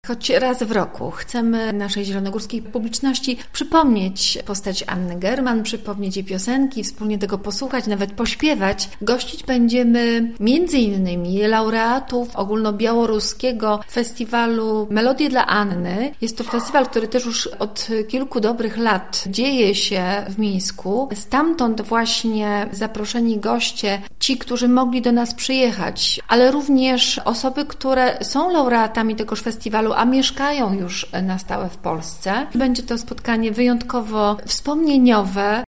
Choć raz w roku chcemy naszej zielonogórskiej publiczności przypomnieć postać Anny German, przypomnieć jej piosenki, wspólnie tego posłuchać, nawet pośpiewać. Gościć będziemy m.in. laureatów ogólnobiałoruskiego festiwalu Melodie dla Anny. Jest to festiwal, który też już od kilku dobrych lat dzieje się w Mińsku. Stamtąd właśnie zaproszeni goście, ci, którzy mogli do nas przyjechać, ale również osoby, które są laureatami tegoż festiwalu, a mieszkają już na stałe w Polsce. Będzie to spotkanie wyjątkowo wspomnieniowe.